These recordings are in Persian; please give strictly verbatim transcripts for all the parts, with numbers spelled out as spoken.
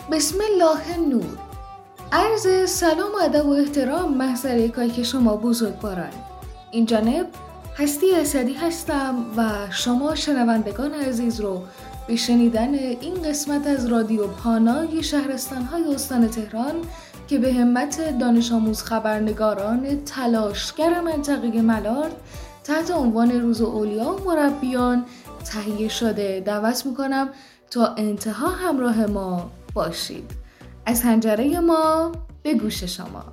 بسم الله نور. عرض سلام و ادب و احترام محضر یکایی که شما بزرگواران. این جانب هستی اسدی هستم و شما شنوندگان عزیز رو به شنیدن این قسمت از رادیو پانای شهرستان‌های استان تهران که به همت دانش آموز خبرنگاران تلاشگر منطقه ملارد تحت عنوان روز اولیا و مربیان تهیه شده دعوت میکنم تا انتها همراه ما باشید. از حنجره ما به گوش شما.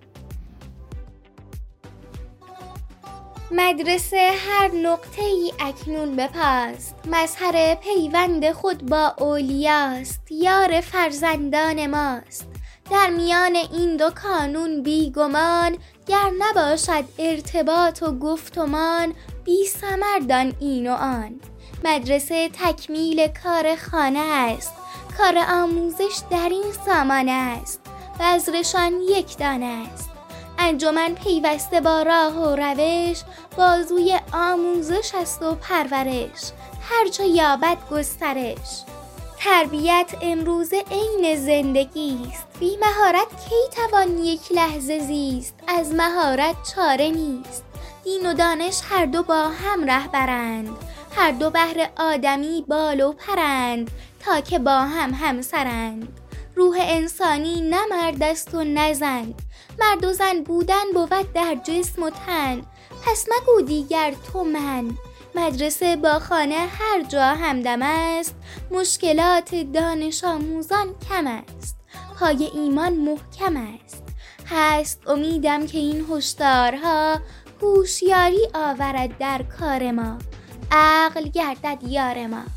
مدرسه هر نقطه ای اکنون بپاست، مظهر پیوند خود با اولیاست، یار فرزندان ماست. در میان این دو کانون بیگمان، گر نباشد ارتباط و گفتمان، بی ثمر دان این و آن. مدرسه تکمیل کار خانه است، کار آموزش در این سامانه است، بذرشان یک دانه است. انجمن پیوسته با راه و روش، بازوی آموزش است و پرورش، هرچه یابد گسترش. تربیت امروزه عین زندگی است، بی مهارت کی توان یک لحظه زیست، از مهارت چاره نیست. دین و دانش هر دو با هم رهبرند، هر دو بهر آدمی بال و پرند، تا که با هم همسرند. روح انسانی نه مرد است و نه زن، مرد و زن بودن بود در جسم و تن. پس مگو دیگر تو من. مدرسه با خانه هر جا همدم است، مشکلات دانش آموزان کم است، پای ایمان محکم است. هست امیدم که این هشدارها، هوشیاری آورد در کار ما، عقل گردد یار ما.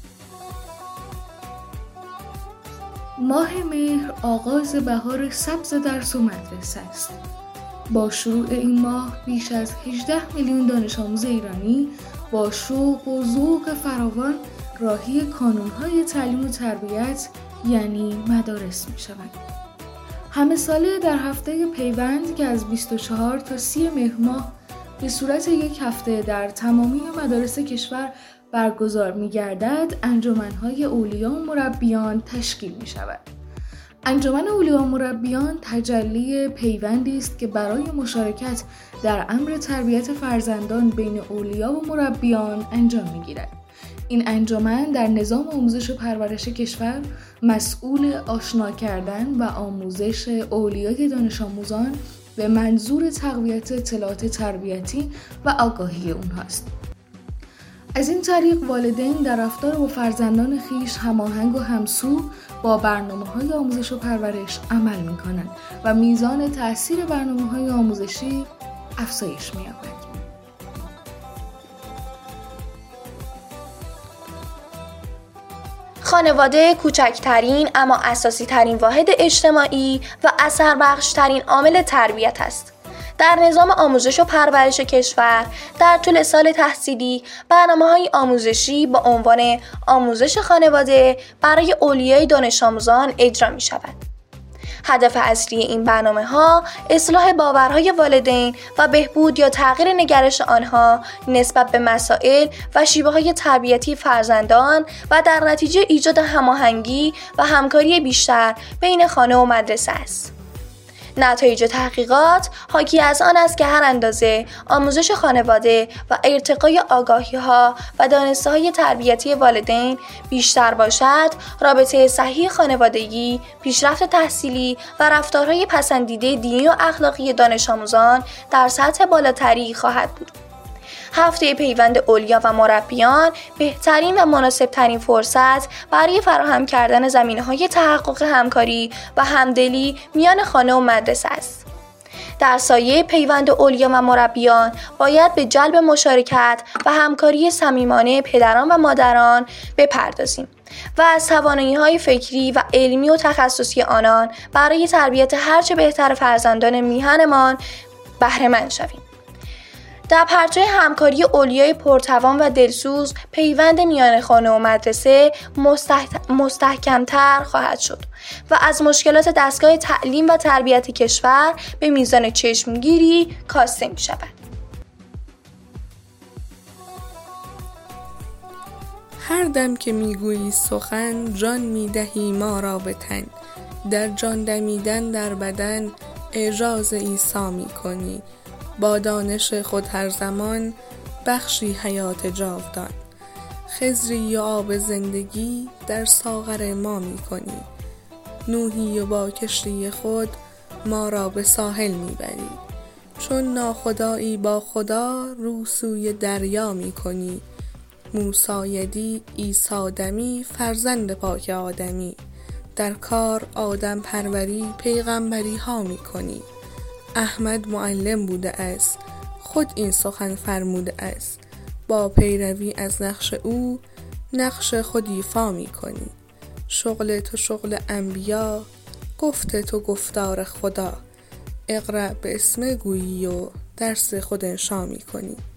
ماه مهر آغاز بهار سبز درس و مدرسه است. با شروع این ماه بیش از هجده میلیون دانش آموز ایرانی با شوق و ذوق فراوان راهی کانون‌های تعلیم و تربیت یعنی مدارس می‌شوند. همه ساله در هفته پیوند که از بیست و چهار تا سی مهر ماه به صورت یک هفته در تمامی مدارس کشور برگزار می‌گردد، انجمن‌های اولیا و مربیان تشکیل می‌شود. انجمن اولیا و مربیان تجلی پیوندی است که برای مشارکت در امر تربیت فرزندان بین اولیا و مربیان انجام می‌گیرد. این انجمن در نظام آموزش و پرورش کشور مسئول آشنا کردن و آموزش اولیای دانش آموزان به منظور تقویت اطلاعات تربیتی و آگاهی اونهاست. از این طریق والدین در رفتار با فرزندان خویش هماهنگ و همسو با برنامه‌های آموزش و پرورش عمل می‌کنند و میزان تأثیر برنامه‌های آموزشی افزایش می‌یابد. خانواده کوچکترین اما اساسی ترین واحد اجتماعی و اثر بخش ترین عامل تربیت است. در نظام آموزش و پرورش کشور در طول سال تحصیلی برنامه‌های آموزشی با عنوان آموزش خانواده برای اولیای دانش آموزان اجرا می‌شود. هدف اصلی این برنامه‌ها اصلاح باورهای والدین و بهبود یا تغییر نگرش آنها نسبت به مسائل و شیوه‌های تربیتی فرزندان و در نتیجه ایجاد هماهنگی و همکاری بیشتر بین خانه و مدرسه است. نتایج تحقیقات حاکی از آن است که هر اندازه آموزش خانواده و ارتقای آگاهی‌ها و دانسته‌های تربیتی والدین بیشتر باشد، رابطه صحیح خانوادگی، پیشرفت تحصیلی و رفتارهای پسندیده دینی و اخلاقی دانش آموزان در سطح بالاتری خواهد بود. هفته پیوند اولیا و مربیان بهترین و مناسبترین فرصت برای فراهم کردن زمینه‌های تحقق همکاری و همدلی میان خانه و مدرسه است. در سایه پیوند اولیا و مربیان باید به جلب مشارکت و همکاری صمیمانه پدران و مادران بپردازیم و از توانایی‌های فکری و علمی و تخصصی آنان برای تربیت هرچه بهتر فرزندان میهنمان بهره مند شویم. در پرتو همکاری اولیای پرتوان و دلسوز، پیوند میان خانه و مدرسه مستحک... مستحکمتر خواهد شد و از مشکلات دستگاه تعلیم و تربیت کشور به میزان چشمگیری کاسته می شود. هر دم که میگویی سخن، جان میدهی ما را به تن. در جان دمیدن در بدن اعراض عیسی می کنی. با دانش خود هر زمان بخشی حیات جاودان. خضری و آب زندگی در ساغر ما می کنی. نوحی و با کشتی خود ما را به ساحل می بری. چون ناخدایی با خدا رو سوی دریا می کنی. موسی یدی عیسی دمی فرزند پاک آدمی. در کار آدم پروری پیغمبری ها می کنی. احمد معلم بوده است، خود این سخن فرموده است. با پیروی از نقش او نقش خود ایفا می کنی. شغل تو شغل انبیا، گفت تو گفتار خدا. اقرأ به اسم گویی و درس خود انشا می کنی.